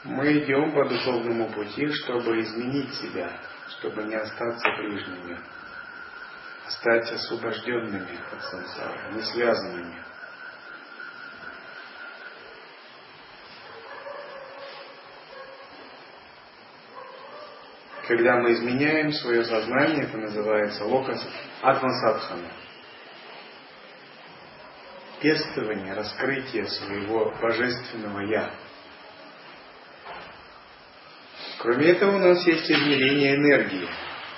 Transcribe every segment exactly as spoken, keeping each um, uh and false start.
Мы идем по духовному пути, чтобы изменить себя, чтобы не остаться прежними, а стать освобожденными от сансары, не связанными. Когда мы изменяем свое сознание, это называется лока атмасадхана. Пестование, раскрытие своего божественного «Я». Кроме этого, у нас есть измерение энергии.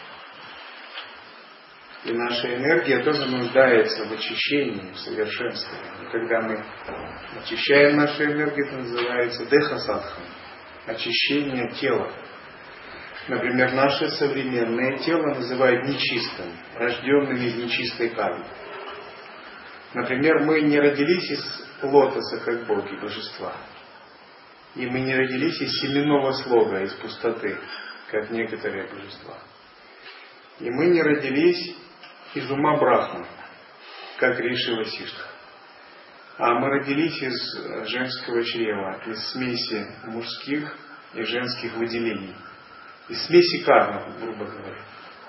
И наша энергия тоже нуждается в очищении, в совершенствовании. Когда мы очищаем нашу энергию, это называется деха-садхана, очищение тела. Например, наше современное тело называют нечистым, рожденным из нечистой кармы. Например, мы не родились из лотоса, как боги, божества. И мы не родились из семенного слога, из пустоты, как некоторые божества. И мы не родились из ума Брахмы, как Риши Васиштха. А мы родились из женского чрева, из смеси мужских и женских выделений. Из смеси кармы, грубо говоря.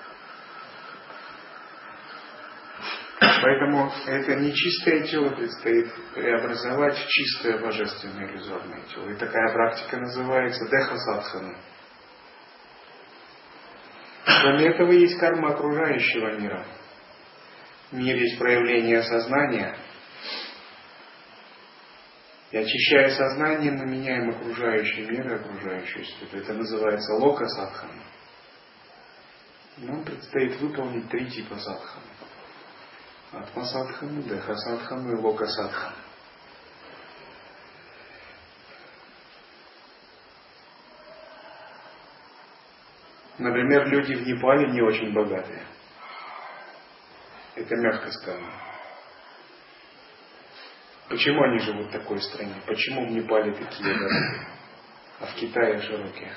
Поэтому это нечистое тело предстоит преобразовать в чистое божественное иллюзорное тело. И такая практика называется деха-садхана. Кроме этого, есть карма окружающего мира. Мир есть проявление сознания. И очищая сознание, мы меняем окружающий мир и окружающую среду. Это называется лока-садхана. Нам предстоит выполнить три типа садханы. Атма-садхану, деха-садхану и лока-садхану. Например, люди в Непале не очень богатые. Это мягко сказано. Почему они живут в такой стране? Почему в Непале такие дороги, а в Китае широкие?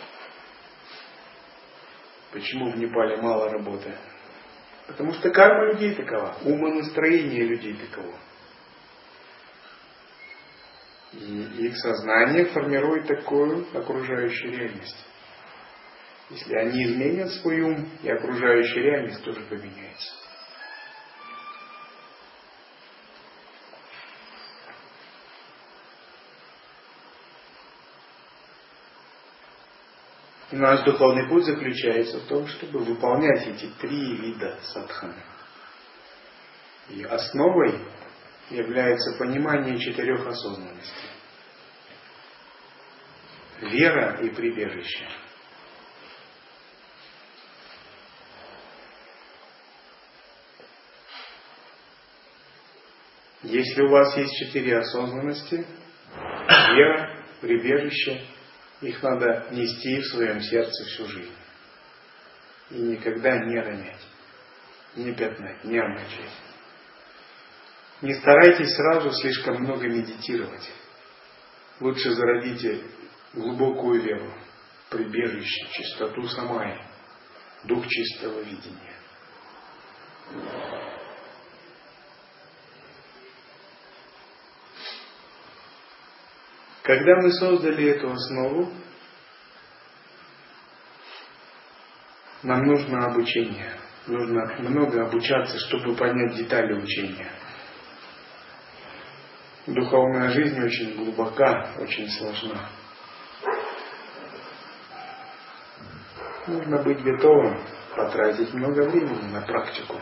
Почему в Непале мало работы? Потому что карма людей такова, умонастроение людей таково. И их сознание формирует такую окружающую реальность. Если они изменят свой ум, и окружающая реальность тоже поменяется. И наш духовный путь заключается в том, чтобы выполнять эти три вида садханы. И основой является понимание четырех осознанностей. Вера и прибежище. Если у вас есть четыре осознанности, вера, прибежище, их надо нести в своем сердце всю жизнь. И никогда не ронять, не пятнать, не омрачать. Не старайтесь сразу слишком много медитировать. Лучше зародите глубокую веру, прибежище, чистоту самаи, дух чистого видения. Когда мы создали эту основу, нам нужно обучение. Нужно много обучаться, чтобы понять детали учения. Духовная жизнь очень глубока, очень сложна. Нужно быть готовым потратить много времени на практику.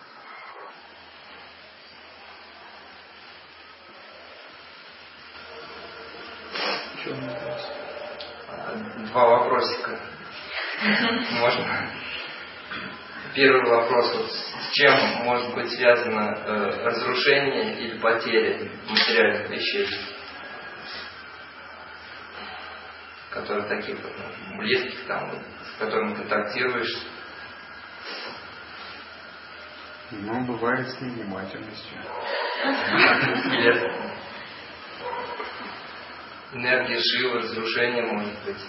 Два вопросика. Можно? Первый вопрос. Вот с чем может быть связано э, разрушение или потеря материальных вещей, которые таких вот, ну, близких, там, с которыми контактируешь? Ну, бывает с невнимательностью. Или энергия Шивы, разрушение может быть.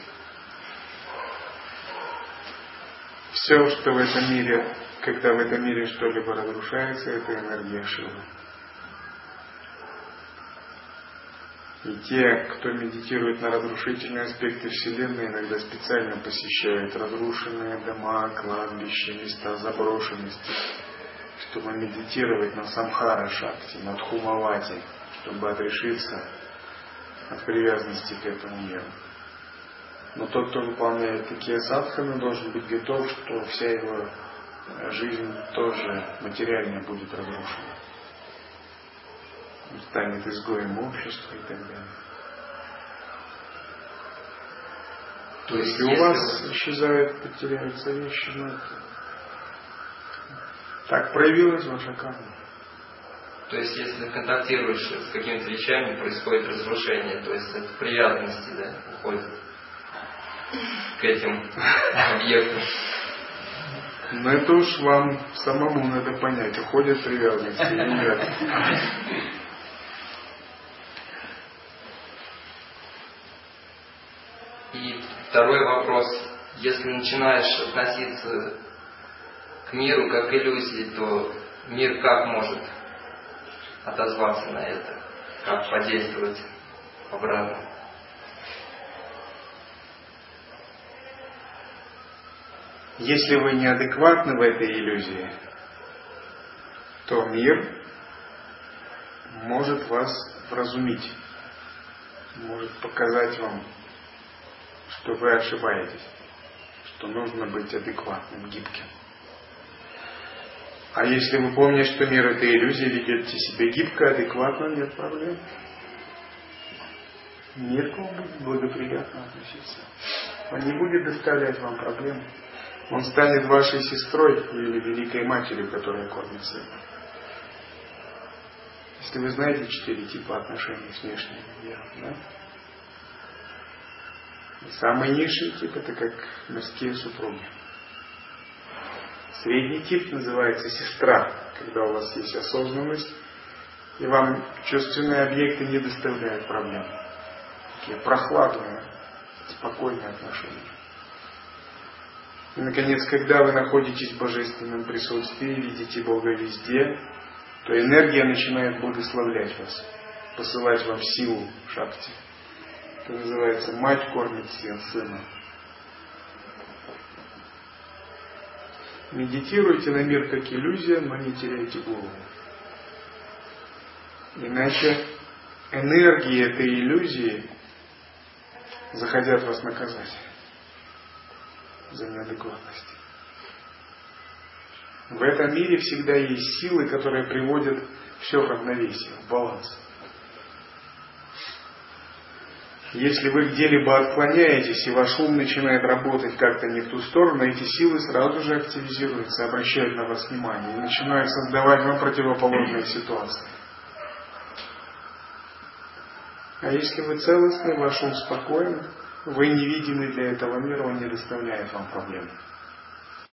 Все, что в этом мире, когда в этом мире что-либо разрушается, это энергия Шивы. И те, кто медитирует на разрушительные аспекты Вселенной, иногда специально посещают разрушенные дома, кладбища, места заброшенности, чтобы медитировать на самхара шакти, на дхумавати, чтобы отрешиться от привязанности к этому миру. Но тот, кто выполняет такие садханы, должен быть готов, что вся его жизнь тоже материальная будет разрушена. Он станет изгоем общества и так далее. То есть, если у вас вы... исчезают, потеряются вещи, ну это... так проявилась ваша карма. То есть, если контактируешь с какими-то вещами, происходит разрушение, то есть это привязанности, да, уходит к этим объектам. Но это уж вам самому надо понять, уходят привязанности или нет. И второй вопрос. Если начинаешь относиться к миру как к иллюзии, то мир как может отозваться на это? Как подействовать обратно? Если вы неадекватны в этой иллюзии, то мир может вас вразумить, может показать вам, что вы ошибаетесь, что нужно быть адекватным, гибким. А если вы помните, что мир это иллюзия, ведете себя гибко, адекватно, нет проблем. Мир к вам будет благоприятно относиться. Он не будет доставлять вам проблем. Он станет вашей сестрой или великой матерью, которая кормит сына. Если вы знаете четыре типа отношений с внешним миром, да? И самый низший тип это как мирские супруги. Средний тип называется сестра, когда у вас есть осознанность, и вам чувственные объекты не доставляют проблем. Такие прохладные, спокойные отношения. И, наконец, когда вы находитесь в божественном присутствии, видите Бога везде, то энергия начинает благословлять вас, посылать вам силу шакти. Это называется «мать кормит сына». Медитируйте на мир как иллюзия, но не теряйте голову. Иначе энергии этой иллюзии захотят вас наказать за неадекватность. В этом мире всегда есть силы, которые приводят все в равновесие, в баланс. Если вы где-либо отклоняетесь, и ваш ум начинает работать как-то не в ту сторону, эти силы сразу же активизируются, обращают на вас внимание и начинают создавать вам противоположные ситуации. А если вы целостны, ваш ум спокоен, вы невидимы для этого мира, он не доставляет вам проблем.